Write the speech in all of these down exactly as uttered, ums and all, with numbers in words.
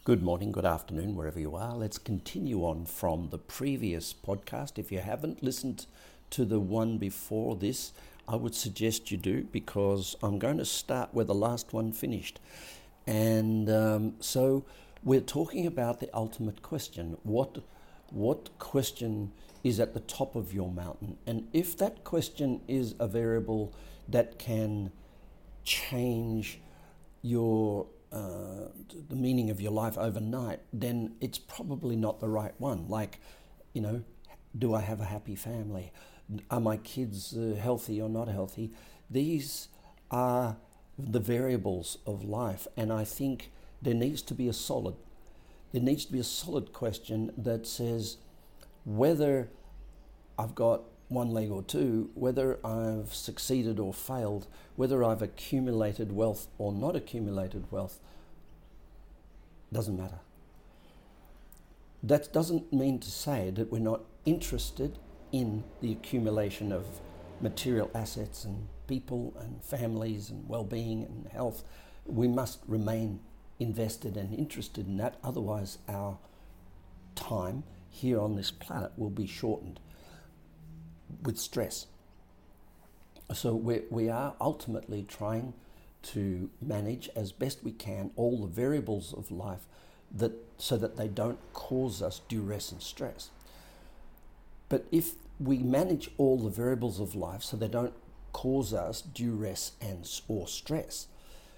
Good morning, good afternoon, wherever you are. Let's continue on from the previous podcast. If you haven't listened to the one before this, I would suggest you do, because I'm going to start where the last one finished. And um, so we're talking about the ultimate question. What, what question is at the top of your mountain? And if that question is a variable that can change your Uh, the meaning of your life overnight, then it's probably not the right one. Like, you know, do I have a happy family? Are my kids uh, healthy or not healthy? These are the variables of life, and I think there needs to be a solid, there needs to be a solid question that says whether I've got one leg or two, whether I've succeeded or failed, whether I've accumulated wealth or not accumulated wealth, doesn't matter. That doesn't mean to say that we're not interested in the accumulation of material assets and people and families and well-being and health. We must remain invested and interested in that, otherwise our time here on this planet will be shortened with stress. So we we are ultimately trying to manage as best we can all the variables of life, that so that they don't cause us duress and stress. But if we manage all the variables of life so they don't cause us duress and or stress,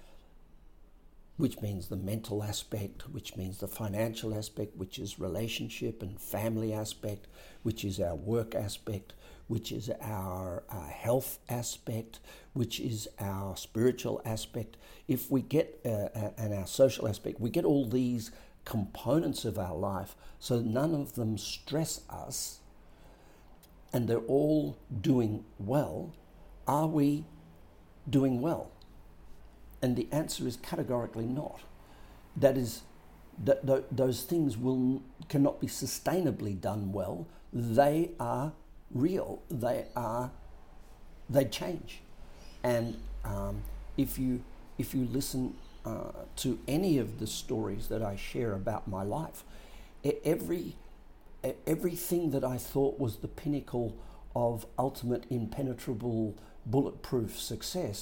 which means the mental aspect, which means the financial aspect, which is relationship and family aspect, which is our work aspect, which is our uh, health aspect, which is our spiritual aspect. If we get, uh, and our social aspect, we get all these components of our life so none of them stress us and they're all doing well, are we doing well? And the answer is categorically not. That is, that th- those things will cannot be sustainably done well. They are real. They are. They change. And um, if you if you listen uh, to any of the stories that I share about my life, every everything that I thought was the pinnacle of ultimate impenetrable bulletproof success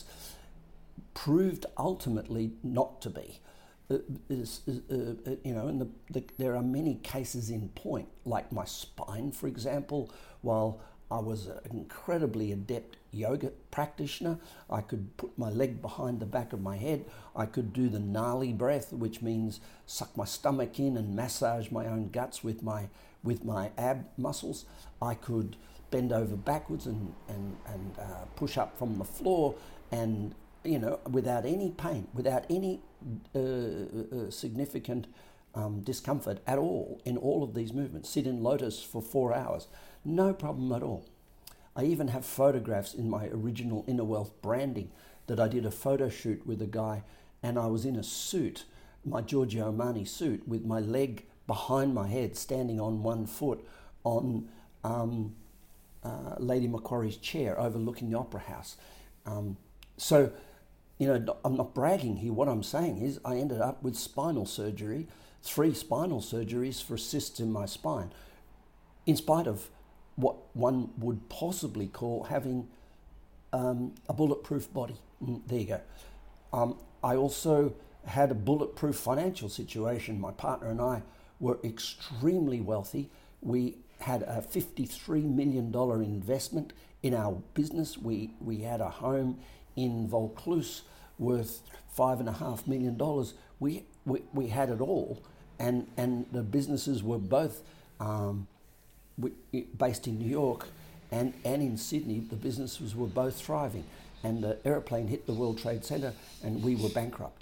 proved ultimately not to be. Uh, is, uh, uh, you know, and the, the, there are many cases in point, like my spine, for example. While I was an incredibly adept yoga practitioner, I could put my leg behind the back of my head. I could do the Nali breath, which means suck my stomach in and massage my own guts with my with my ab muscles. I could bend over backwards and and and uh, push up from the floor, and you know, without any pain, without any uh, uh, significant um, discomfort at all in all of these movements. Sit in lotus for four hours, no problem at all. I even have photographs in my original Inner Wealth branding that I did a photo shoot with a guy, and I was in a suit, my Giorgio Armani suit, with my leg behind my head, standing on one foot on um, uh, Lady Macquarie's chair overlooking the Opera House. Um, so, you know, I'm not bragging here. What I'm saying is I ended up with spinal surgery, three spinal surgeries for cysts in my spine, in spite of what one would possibly call having um, a bulletproof body. Mm, there you go. Um, I also had a bulletproof financial situation. My partner and I were extremely wealthy. We had a fifty-three million dollars investment in our business. We, we had a home in Vaucluse worth five and a half million dollars. We, we we had it all, and and the businesses were both um, we, based in New York and and in Sydney. The businesses were both thriving, and the airplane hit the World Trade Center, and we were bankrupt.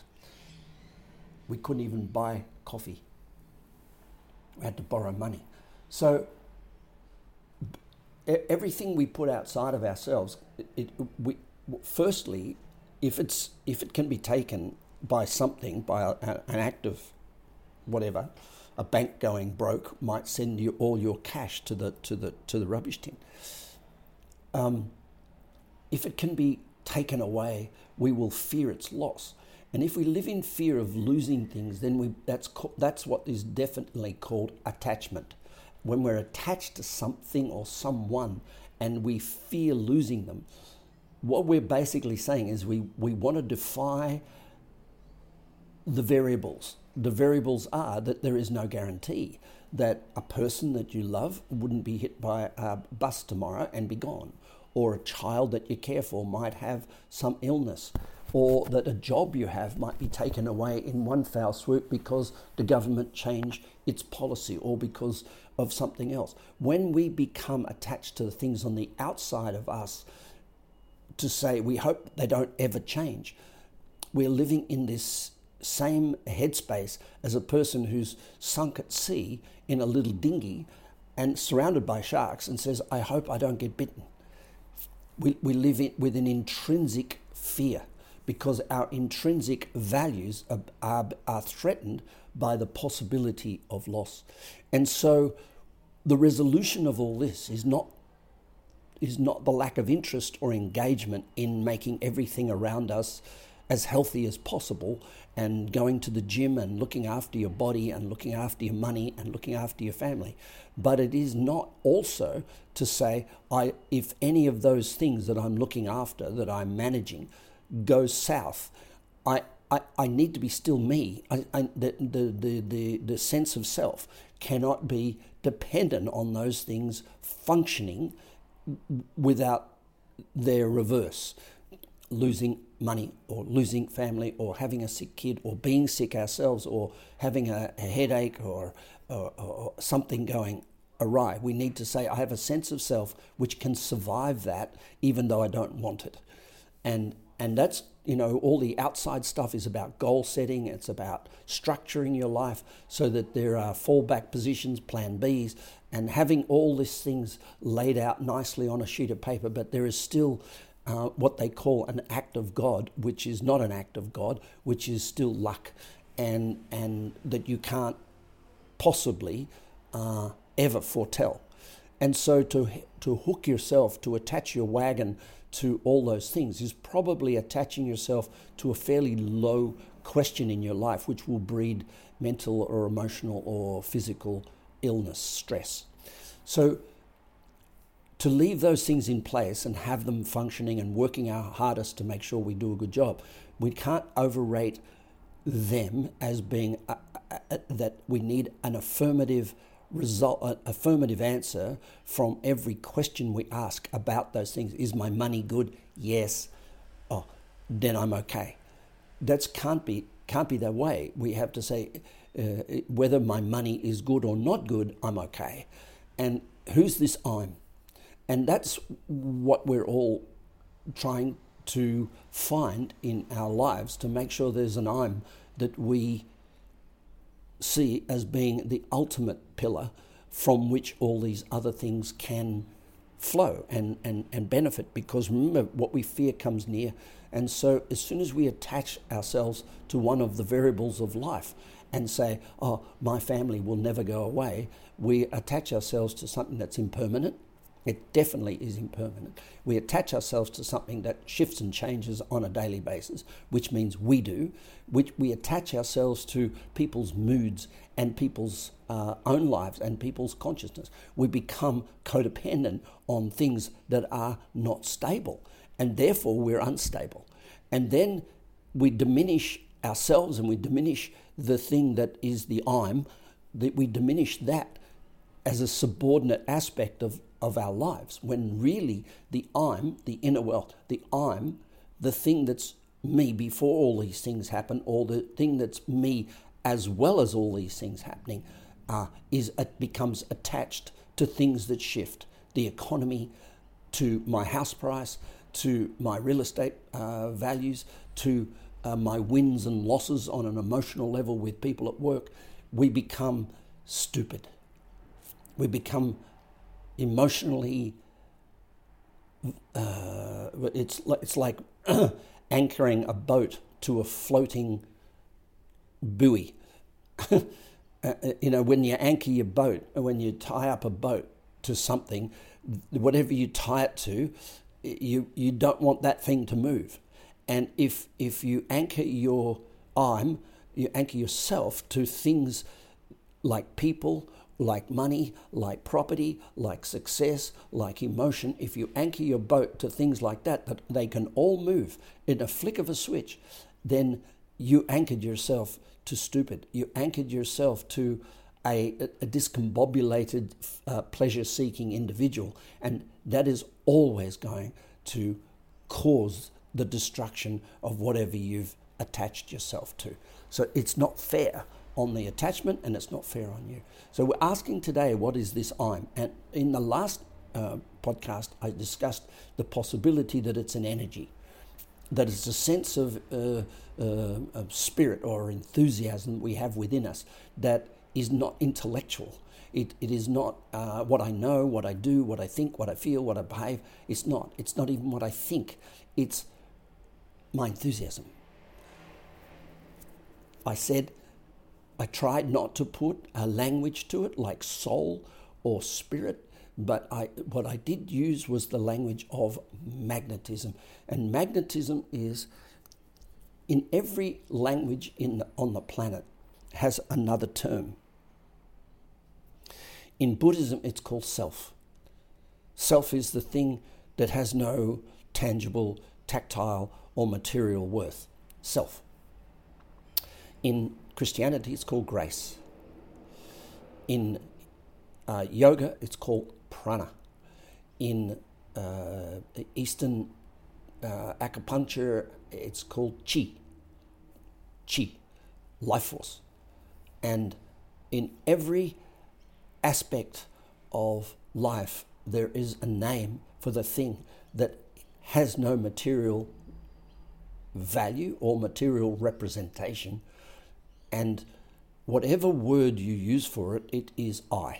We couldn't even buy coffee. We had to borrow money. So everything we put outside of ourselves, it, it, we firstly, if it's if it can be taken by something, by a, an act of whatever, a bank going broke might send you all your cash to the to the to the rubbish tin. Um, if it can be taken away, we will fear its loss. And if we live in fear of losing things, then we that's that's what is definitely called attachment. When we're attached to something or someone and we fear losing them, what we're basically saying is we, we want to defy the variables. The variables are that there is no guarantee that a person that you love wouldn't be hit by a bus tomorrow and be gone, or a child that you care for might have some illness, or that a job you have might be taken away in one foul swoop because the government changed its policy or because of something else. When we become attached to the things on the outside of us to say we hope they don't ever change, we're living in this same headspace as a person who's sunk at sea in a little dinghy and surrounded by sharks and says, I hope I don't get bitten. We, we live in, with an intrinsic fear because our intrinsic values are, are, are threatened by the possibility of loss. And so the resolution of all this is not is not the lack of interest or engagement in making everything around us as healthy as possible and going to the gym and looking after your body and looking after your money and looking after your family. But it is not also to say, I if any of those things that I'm looking after, that I'm managing, goes south, I, I, I need to be still me. I, I, the, the, the, the, the sense of self cannot be dependent on those things functioning without their reverse. Losing money or losing family or having a sick kid or being sick ourselves or having a, a headache or, or, or something going awry. We need to say, I have a sense of self which can survive that even though I don't want it. And and that's, you know, all the outside stuff is about goal setting. It's about structuring your life so that there are fallback positions, plan Bs, and having all these things laid out nicely on a sheet of paper. But there is still uh, what they call an act of God, which is not an act of God, which is still luck, and and that you can't possibly uh, ever foretell. And so to to hook yourself, to attach your wagon to all those things is probably attaching yourself to a fairly low question in your life, which will breed mental or emotional or physical illness, stress. So to leave those things in place and have them functioning and working our hardest to make sure we do a good job, we can't overrate them as being a, a, a, that we need an affirmative result, an affirmative answer from every question we ask about those things. Is my money good? Yes. Oh, then I'm okay. That can't be can't be the way. We have to say uh, whether my money is good or not good, I'm okay. And who's this I'm? And that's what we're all trying to find in our lives, to make sure there's an I'm that we see as being the ultimate pillar from which all these other things can flow and, and, and benefit. Because remember, what we fear comes near. And so as soon as we attach ourselves to one of the variables of life and say, oh, my family will never go away, we attach ourselves to something that's impermanent. It definitely is impermanent. We attach ourselves to something that shifts and changes on a daily basis, which means we do. Which we attach ourselves to people's moods and people's uh, own lives and people's consciousness. We become codependent on things that are not stable, and therefore we're unstable. And then we diminish ourselves and we diminish the thing that is the I'm, that we diminish that as a subordinate aspect of, of our lives, when really the I'm, the inner wealth, the I'm, the thing that's me before all these things happen, or the thing that's me as well as all these things happening, uh, is it becomes attached to things that shift. The economy, to my house price, to my real estate uh, values, to uh, my wins and losses on an emotional level with people at work. We become stupid. We become emotionally, uh, it's, it's like anchoring a boat to a floating buoy. uh, you know, when you anchor your boat, when you tie up a boat to something, whatever you tie it to, you, you don't want that thing to move. And if if you anchor your I'm, you anchor yourself to things like people, like money, like property, like success, like emotion, if you anchor your boat to things like that, that they can all move in a flick of a switch, then you anchored yourself to stupid. You anchored yourself to a, a discombobulated, uh, pleasure-seeking individual. And that is always going to cause the destruction of whatever you've attached yourself to. So it's not fair on the attachment, and it's not fair on you. So we're asking today, what is this I'm? And in the last uh, podcast, I discussed the possibility that it's an energy, that it's a sense of, uh, uh, of spirit or enthusiasm we have within us that is not intellectual. It, it is not uh, what I know, what I do, what I think, what I feel, what I behave. It's not. It's not even what I think. It's my enthusiasm. I said, I tried not to put a language to it like soul or spirit, but I what I did use was the language of magnetism. And magnetism is, in every language in the, on the planet, has another term. In Buddhism, it's called self. Self is the thing that has no tangible, tactile, or material worth. Self. In Christianity, it's called grace. In uh, yoga, it's called prana. In uh, Eastern uh, acupuncture, it's called chi. Chi, life force. And in every aspect of life, there is a name for the thing that has no material value or material representation. And whatever word you use for it, it is I.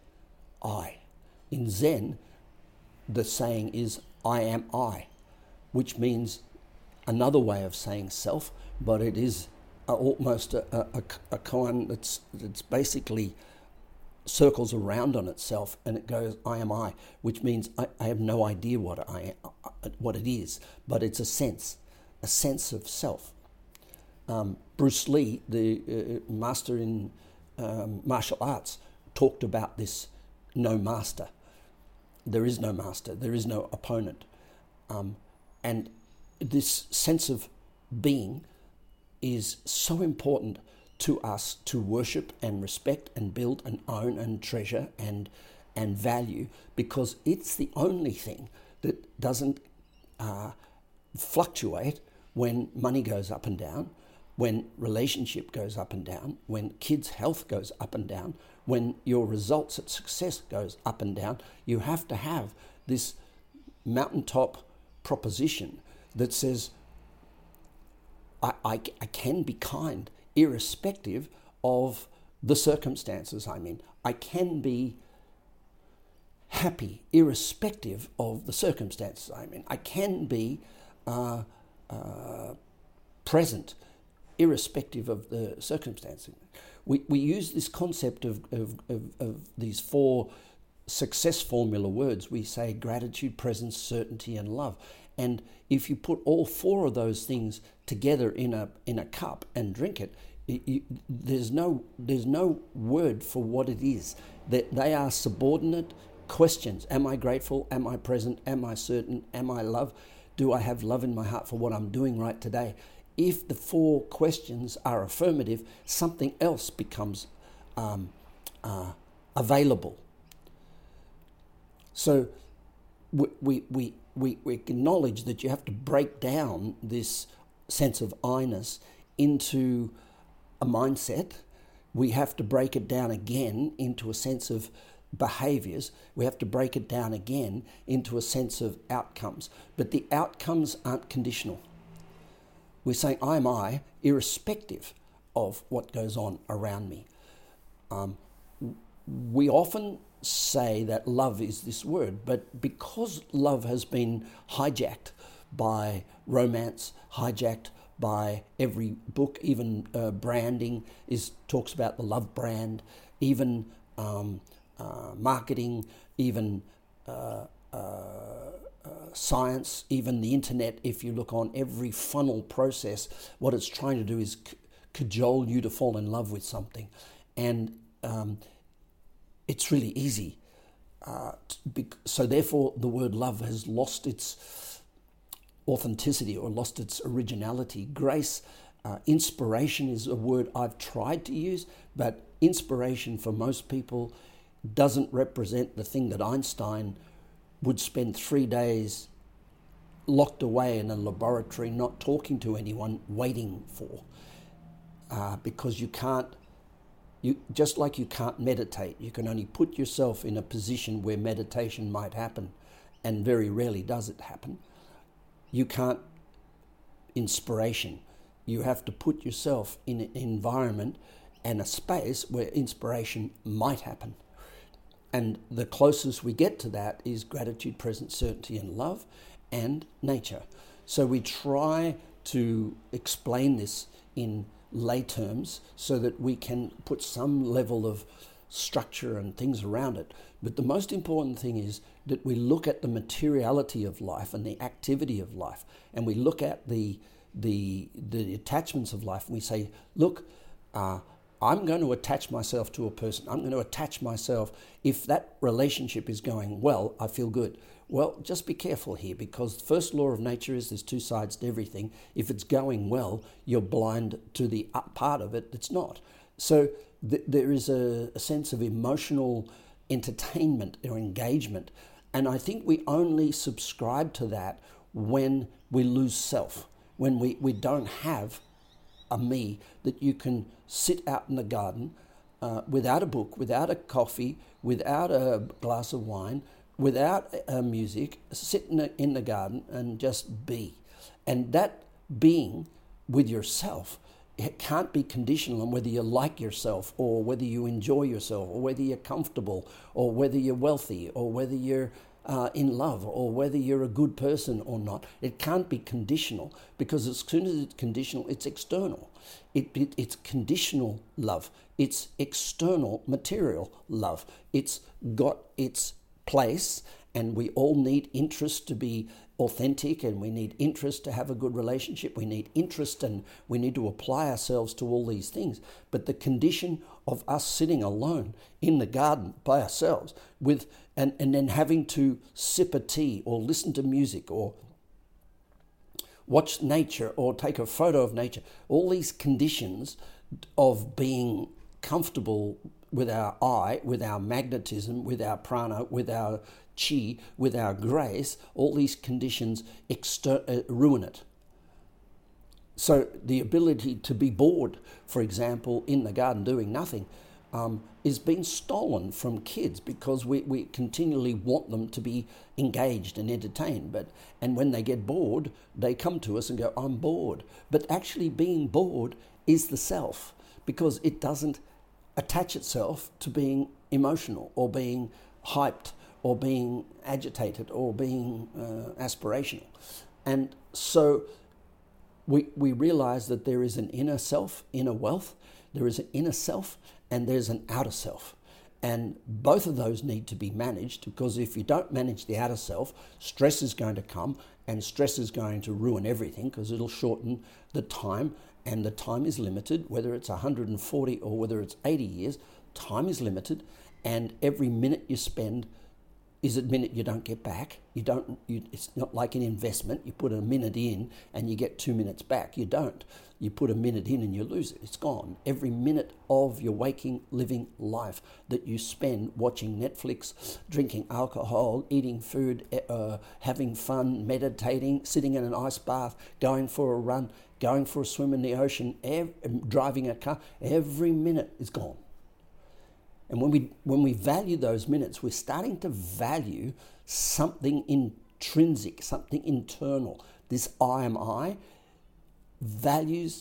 I. In Zen, the saying is, I am I, which means another way of saying self, but it is a, almost a, a, a kind that's, that's basically circles around on itself, and it goes, I am I, which means I, I have no idea what I am, what it is, but it's a sense, a sense of self. Um, Bruce Lee, the uh, master in um, martial arts, talked about this no master. There is no master. There is no opponent. Um, and this sense of being is so important to us to worship and respect and build and own and treasure and and value, because it's the only thing that doesn't uh, fluctuate when money goes up and down, when relationship goes up and down, when kids' health goes up and down, when your results at success goes up and down. You have to have this mountaintop proposition that says, I, I, I can be kind irrespective of the circumstances I'm in. I can be happy irrespective of the circumstances I'm in. I can be uh, uh, present irrespective of the circumstances. We we use this concept of, of, of, of these four success formula words. We say gratitude, presence, certainty, and love. And if you put all four of those things together in a in a cup and drink it, it you, there's no there's no word for what it is. That they are subordinate questions. Am I grateful? Am I present? Am I certain? Am I love? Do I have love in my heart for what I'm doing right today? If the four questions are affirmative, something else becomes um, uh, available. So we, we we we we acknowledge that you have to break down this sense of I-ness into a mindset. We have to break it down again into a sense of behaviors. We have to break it down again into a sense of outcomes. But the outcomes aren't conditional. We're saying I am I, irrespective of what goes on around me. Um, we often say that love is this word, but because love has been hijacked by romance, hijacked by every book, even uh, branding is talks about the love brand, even um, uh, marketing, even uh, uh, science, even the internet, if you look on every funnel process, what it's trying to do is c- cajole you to fall in love with something. And um, it's really easy. Uh, to be, so therefore, the word love has lost its authenticity or lost its originality. Grace, uh, inspiration is a word I've tried to use, but inspiration for most people doesn't represent the thing that Einstein would spend three days locked away in a laboratory, not talking to anyone, waiting for. Uh, because you can't, you just like you can't meditate, you can only put yourself in a position where meditation might happen, and very rarely does it happen. You can't inspiration. You have to put yourself in an environment and a space where inspiration might happen. And the closest we get to that is gratitude, presence, certainty, and love, and nature. So we try to explain this in lay terms so that we can put some level of structure and things around it. But the most important thing is that we look at the materiality of life and the activity of life, and we look at the the the attachments of life, and we say, look, uh, I'm going to attach myself to a person. I'm going to attach myself. If that relationship is going well, I feel good. Well, just be careful here, because the first law of nature is there's two sides to everything. If it's going well, you're blind to the up part of it that's not. So th- there is a, a sense of emotional entertainment or engagement. And I think we only subscribe to that when we lose self, when we, we don't have a me that you can sit out in the garden uh, without a book, without a coffee, without a glass of wine, without uh, music, sit in the, in the garden and just be. And that being with yourself, it can't be conditional on whether you like yourself or whether you enjoy yourself or whether you're comfortable or whether you're wealthy or whether you're uh, in love or whether you're a good person or not. It can't be conditional, because as soon as it's conditional, it's external. It, it, it's conditional love. It's external material love. It's got its place, and we all need interest to be authentic, and we need interest to have a good relationship. We need interest, and we need to apply ourselves to all these things. But the condition of us sitting alone in the garden by ourselves with and, and then having to sip a tea or listen to music or watch nature or take a photo of nature, all these conditions of being comfortable with our I, with our magnetism, with our prana, with our chi, with our grace, all these conditions exter- uh, ruin it. So the ability to be bored, for example, in the garden doing nothing, um, is being stolen from kids, because we, we continually want them to be engaged and entertained. But and when they get bored, they come to us and go, I'm bored. But actually being bored is the self, because it doesn't attach itself to being emotional or being hyped or being agitated or being uh, aspirational. And so we we realize that there is an inner self, inner wealth, there is an inner self, and there's an outer self. And both of those need to be managed, because if you don't manage the outer self, stress is going to come, and stress is going to ruin everything, because it'll shorten the time, and the time is limited, whether it's one hundred forty or whether it's eighty years, time is limited, and every minute you spend is a minute you don't get back. You don't. You, it's not like an investment. You put a minute in and you get two minutes back. You don't. You put a minute in and you lose it. It's gone. Every minute of your waking, living life that you spend watching Netflix, drinking alcohol, eating food, uh, having fun, meditating, sitting in an ice bath, going for a run, going for a swim in the ocean, ev- driving a car, every minute is gone. And when we when we value those minutes, we're starting to value something intrinsic, something internal. This I am I values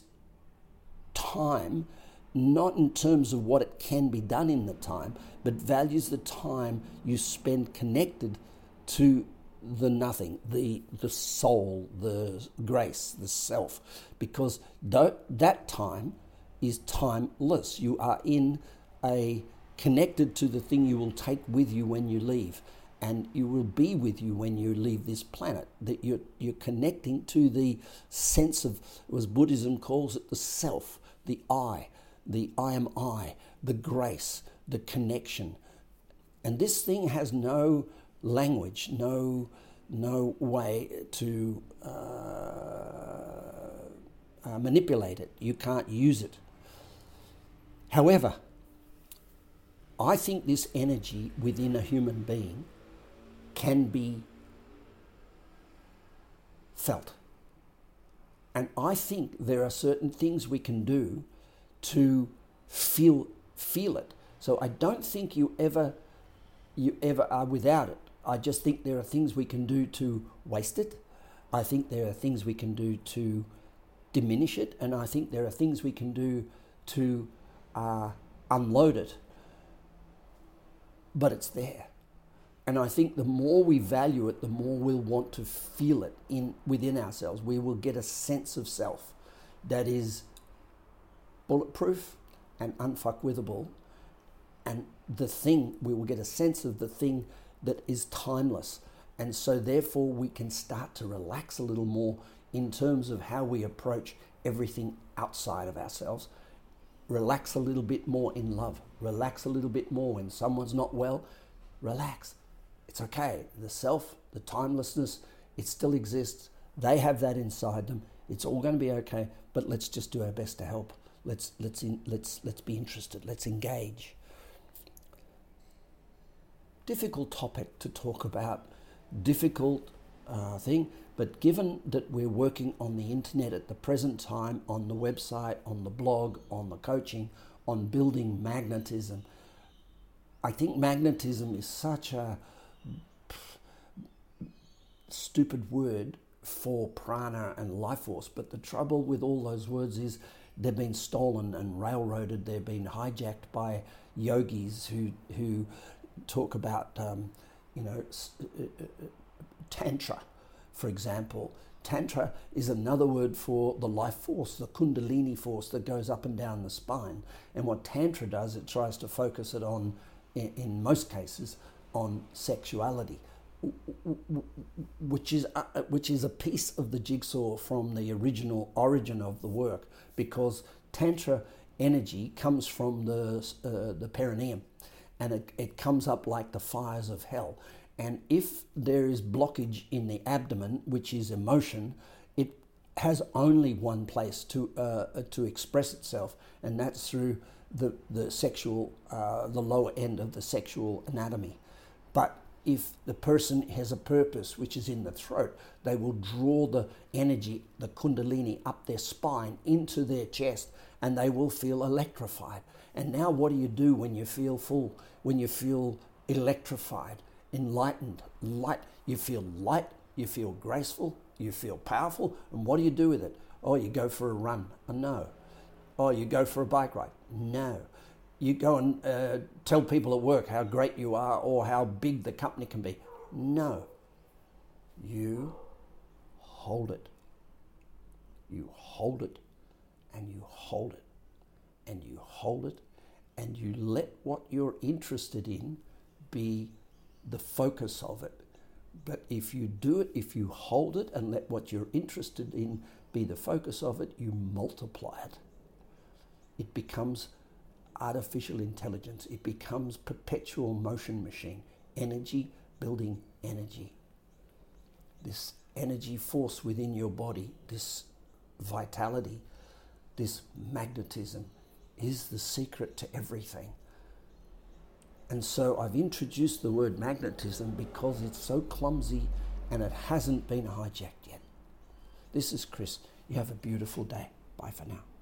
time, not in terms of what it can be done in the time, but values the time you spend connected to the nothing, the the soul, the grace, the self, because that, that time is timeless. You are in a connected to the thing you will take with you when you leave. and it will be with you when you leave this planet. That you're, you're connecting to the sense of, as Buddhism calls it, the self, the I, the I am I, the grace, the connection. And this thing has no language, no no way to uh, uh, manipulate it. You can't use it. However, I think this energy within a human being can be felt. And I think there are certain things we can do to feel feel it. So I don't think you ever you ever are without it. I just think there are things we can do to waste it. I think there are things we can do to diminish it. And I think there are things we can do to uh, unload it. But it's there. And I think the more we value it, the more we'll want to feel it in within ourselves. We will get a sense of self that is bulletproof and unfuckwithable. And the thing, we will get a sense of the thing that is timeless. And so therefore we can start to relax a little more in terms of how we approach everything outside of ourselves. Relax a little bit more in love. Relax a little bit more when someone's not well. Relax. It's okay. The self, the timelessness, it still exists. They have that inside them. It's all going to be okay, but let's just do our best to help. Let's let's in, let's let's be interested. Let's engage. Difficult topic to talk about, difficult uh, thing, but given that we're working on the internet at the present time, on the website, on the blog, on the coaching, on building magnetism, I think magnetism is such a stupid word for prana and life force, but the trouble with all those words is they've been stolen and railroaded, they've been hijacked by yogis who who talk about, um, you know, Tantra, for example. Tantra is another word for the life force, the Kundalini force that goes up and down the spine. And what Tantra does, it tries to focus it on, in, in most cases, on sexuality, which is, a, which is a piece of the jigsaw from the original origin of the work, because Tantra energy comes from the, uh, the perineum. And it, it comes up like the fires of hell. And if there is blockage in the abdomen, which is emotion, it has only one place to uh, to express itself, and that's through the the sexual, uh, the lower end of the sexual anatomy. But if the person has a purpose, which is in the throat, they will draw the energy, the Kundalini, up their spine into their chest, and they will feel electrified. And now what do you do when you feel full, when you feel electrified, enlightened, light? You feel light, you feel graceful, you feel powerful. And what do you do with it? Oh, you go for a run. Oh, no. Oh, you go for a bike ride. No. You go and uh, tell people at work how great you are or how big the company can be. No. You hold it. You hold it and you hold it and you hold it and you let what you're interested in be the focus of it. But if you do it, if you hold it and let what you're interested in be the focus of it, you multiply it. It becomes artificial intelligence. It becomes perpetual motion machine. Energy building energy. This energy force within your body, this vitality, this magnetism is the secret to everything. And so I've introduced the word magnetism because it's so clumsy and it hasn't been hijacked yet. This is Chris. You have a beautiful day. Bye for now.